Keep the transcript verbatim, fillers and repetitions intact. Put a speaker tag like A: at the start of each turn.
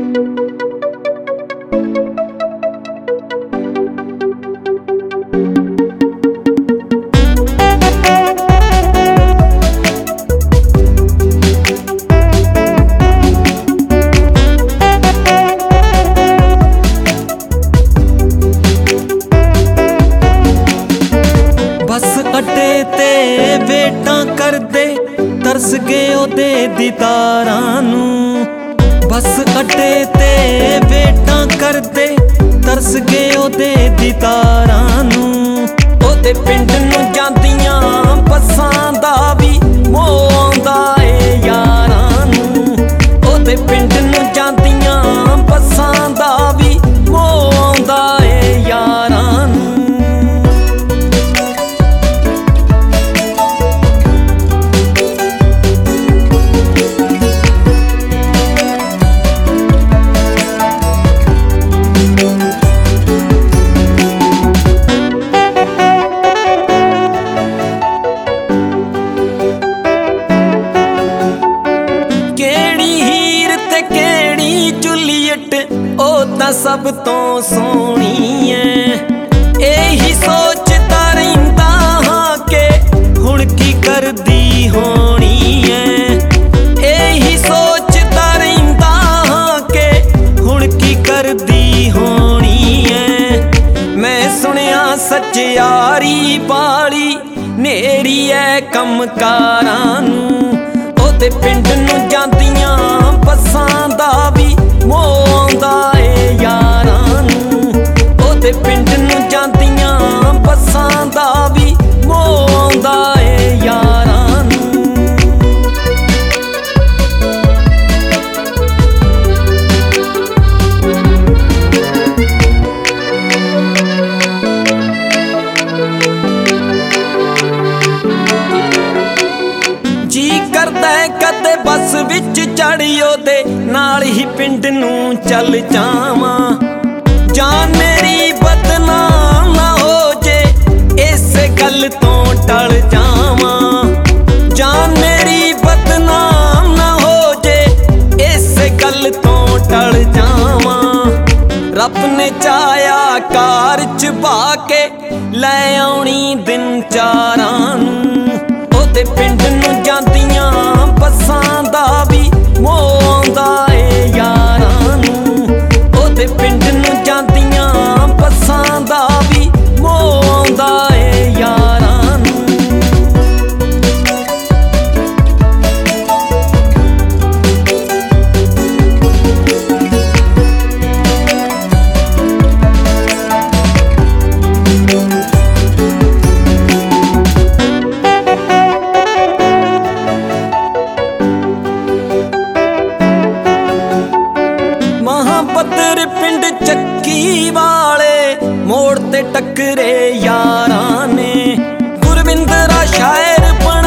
A: अड्डे ते वेटां करदे तरस गए ओदे दीदारां नूं। बस अड्डे ते वेटां करदे तरस गए ओदे दीदारां नूं। ओदे पिंड नूं जांदियां बस्सां दा भी मोह आउंदा ए यारां नूं। ओदे पिंड नूं जांदियां बस्सां दा भी मोह आउंदा ए यारां नूं। सब तो सोहनी है एही सोचता रहिंदा हां के हुण की करदी होनी है। एही सोचता रहिंदा हां के हुण की करदी होनी है। मैं सुनिया सच्चारी बाली नेरी है कमकारां नूं। ओदे पिंड नूं जांदियां बस्सां दा भी मोह आउंदा ए यारां नूं। ओदे पिंड नूं जांदियां बस्सां दा भी मोह आउंदा ए यारां नूं। जी करदा कदे बस विच चढ़ियो दे नाल ही पिंड नूं चल जावां। जान मेरी बदनाम ना हो जे इस गल तो टल जावां। जान मेरी बदनाम ना हो जे इस गल तो टल जावां। रब ने चाया कार च बा के लै आउणी दिन चारां नूं। ओदे पिंड नूं जांदियां बस्सां दा भी मोह आउंदा ए यारां नूं। ओदे पिंड नूं जांदियां बस्सां दा भी मोह आउंदा ए यारां नूं। महाबदर पिंड चक्की वाले मोड़ ते टकरे यारां ने। गुरविंदरा शायर बन